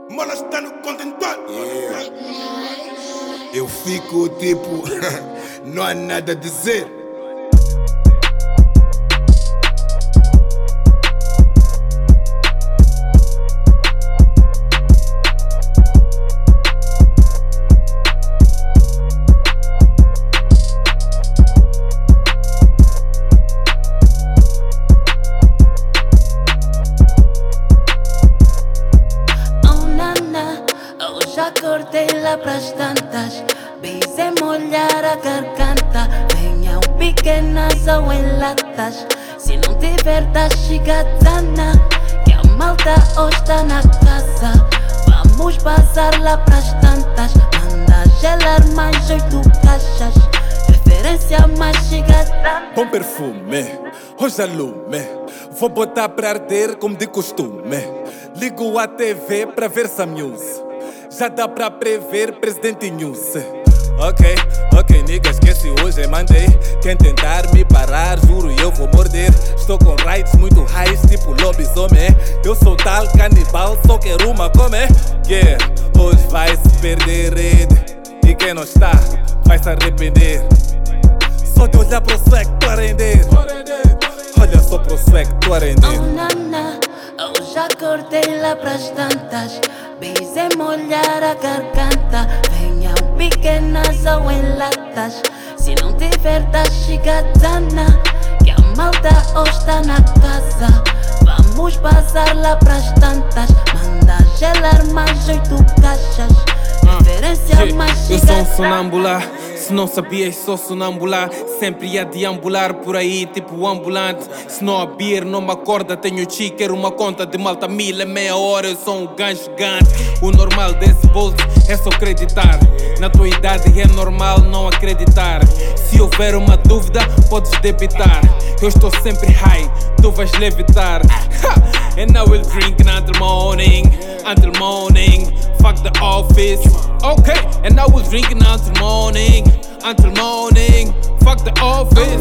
Mola está no contentor. Yeah. Eu fico tipo, não há nada a dizer. Já acordei lá pras tantas, bisei molhar a garganta. Venham pequenas ou em latas, se não tiver da chigatana, que a malta hoje está na casa. Vamos bazar lá pras tantas, manda gelar mais 8 caixas, referência mais chigatana. Bom perfume, hoje a lume, vou botar pra arder como de costume. Ligo a TV pra ver essa news, já dá pra prever Presidente News. Ok, nigga, esquece hoje é Monday. Quem tentar me parar, juro eu vou morder. Estou com rights muito highs, tipo lobisomem. Eu sou tal canibal, só quero uma comer. Yeah, hoje vai se perder rede, e quem não está, vai se arrepender. Só de olhar pro swag, tô a render. Olha só pro swag, tô a render. Oh nana, eu já acordei lá pras tantas, bisei molhar a garganta. Venham pequenas ou em latas, se não tiver da chigatana, que a malta hoje está na casa. Vamos bazar lá pras tantas, manda gelar mais 8 caixas, referência mais chigatana. Eu sou um sonâmbula, se não sabias sou sonâmbula. Sempre ia deambular por aí tipo ambulante. Se não a beer não me acorda, tenho chi, quero uma conta de malta 1000 em meia hora. Eu sou um gancho gigante. O normal desse bolso é só acreditar. Na tua idade é normal não acreditar. Se houver uma dúvida podes debitar. Eu estou sempre high, tu vais levitar. And I will drink until morning, until morning. Fuck the office. Okay, and I will drink until morning, until morning. Fuck the office.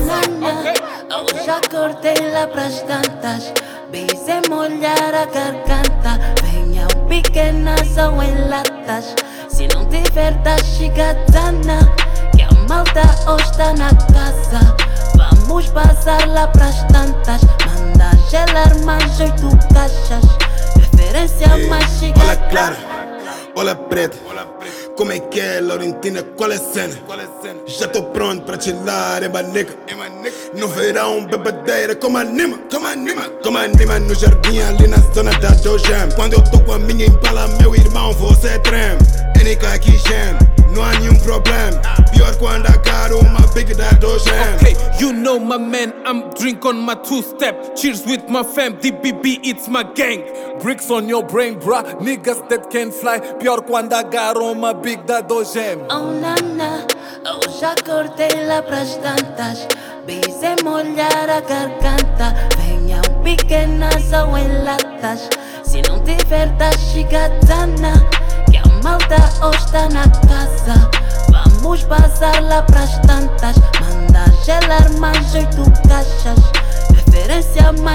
Eu já acordei lá pras tantas, bisei molhar a garganta. Venham pequenas ou em latas, se não tiver da chigatana, que a malta hoje está na casa. Vamos bazar lá pras tantas, manda gelar mais 8 caixas, referência mais chigatana. Olha clara, olha preta, como é que é, Laurentina, qual é a cena? Já tô pronto pra chilar em maneca. No verão, bebedeira, como anima. Como anima no jardim, ali na zona da Dojam. Quando eu tô com a minha impala, meu irmão, você treme. NK aqui gem, não há nenhum problema. Pior quando agarro uma big da Dojam. Okay, you know my man, I'm drink on my 2-step. Cheers with my fam, DBB, it's my gang. Bricks on your brain, bruh, niggas that can fly. Pior quando agarram uma big da Dojam. Oh nana, eu já acordei lá pras tantas, bisei molhar a garganta. Venham pequenas ou em latas, se não tiver da chigatana, que a malta hoje está na casa. Vamos bazar lá pras tantas, manda gelar mais 8 caixas, referência mais